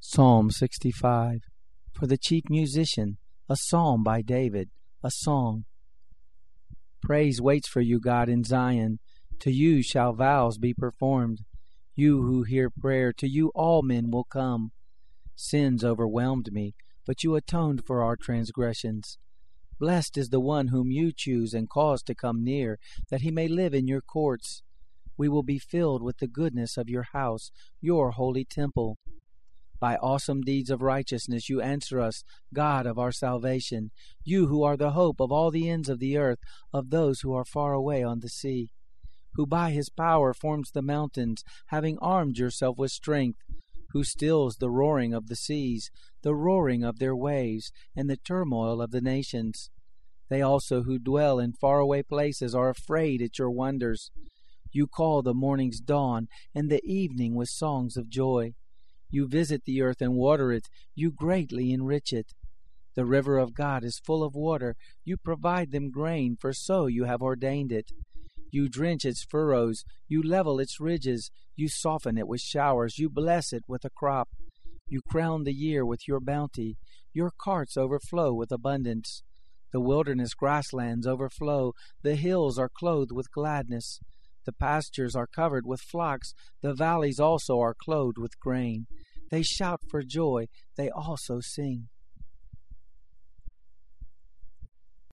Psalm 65. For the chief musician, a psalm by David, a song. Praise waits for you, God, in Zion. To you shall vows be performed. You who hear prayer, to you all men will come. Sins overwhelmed me, but you atoned for our transgressions. Blessed is the one whom you choose and cause to come near, that he may live in your courts. We will be filled with the goodness of your house, your holy temple. By awesome deeds of righteousness you answer us, God of our salvation, you who are the hope of all the ends of the earth, of those who are far away on the sea, who by his power forms the mountains, having armed yourself with strength, who stills the roaring of the seas, the roaring of their waves, and the turmoil of the nations. They also who dwell in faraway places are afraid at your wonders. You call the morning's dawn, and the evening with songs of joy. You visit the earth and water it. You greatly enrich it. The river of God is full of water. You provide them grain, for so you have ordained it. You drench its furrows. You level its ridges. You soften it with showers. You bless it with a crop. You crown the year with your bounty. Your carts overflow with abundance. The wilderness grasslands overflow. The hills are clothed with gladness. The pastures are covered with flocks. The valleys also are clothed with grain. They shout for joy. They also sing.